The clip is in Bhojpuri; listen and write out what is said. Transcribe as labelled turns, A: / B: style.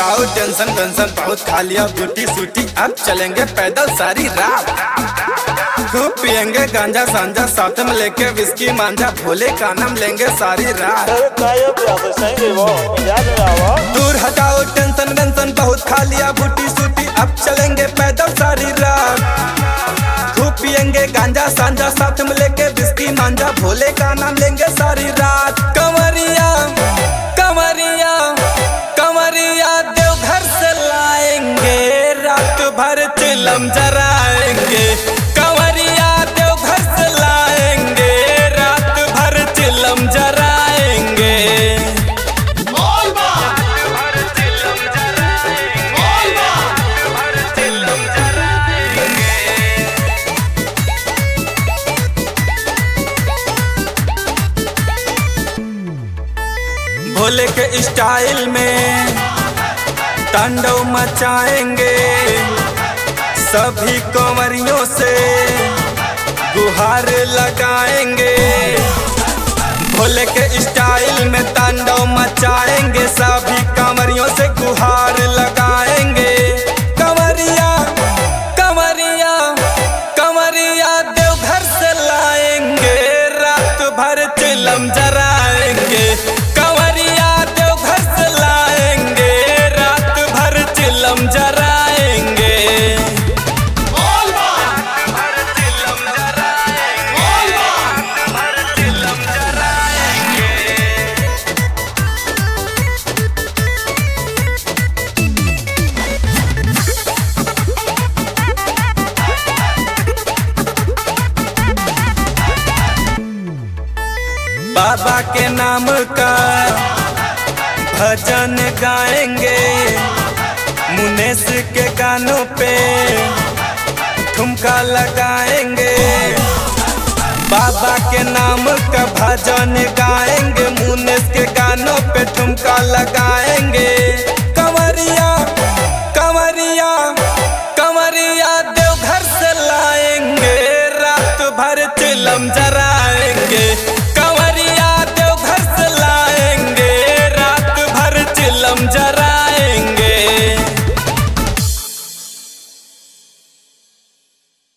A: हटाओ टेंशन वेंशन बहुत खा लिया बूटी सूटी अब चलेंगे पैदल सारी रात। खूब पियेंगे गांजा सांझा साथ में लेके विस्की मांझा भोले का नाम लेंगे सारी रात। दूर हटाओ टेंशन वेंशन बहुत खा लिया बूटी सूटी अब चलेंगे पैदल सारी रात। खूब पियेंगे गांजा सांझा साथ में लेके विस्की मांझा भोले का नाम लेंगे सारी रात। कंवरिया कंवरिया कंवरिया देवघर से लाएंगे रात भर चिलम जराएंगे। कंवरिया देवघर से लाएंगे रात भर चिलम जराएंगे। भोले के स्टाइल में तांडव मचाएंगे सभी कंवरियों से गुहार लगाएंगे। भोले के स्टाइल में तांडव मचाएंगे सभी कंवरियों से गुहार लगाएंगे। कंवरिया कंवरिया कंवरिया देवघर से लाएंगे रात भर चिलम जराएंगे। कंवरिया देवघर से लाएंगे रात भर चिलम जराएंगे। बाबा के नाम का भजन गाएंगे मुनेश के गानों पे ठुमका लगाएंगे। बाबा के नाम का भजन गाएंगे मुनेश के गानों पे ठुमका लगाएंगे। कंवरिया कंवरिया कंवरिया देवघर से लाएंगे रात भर चिलम जरा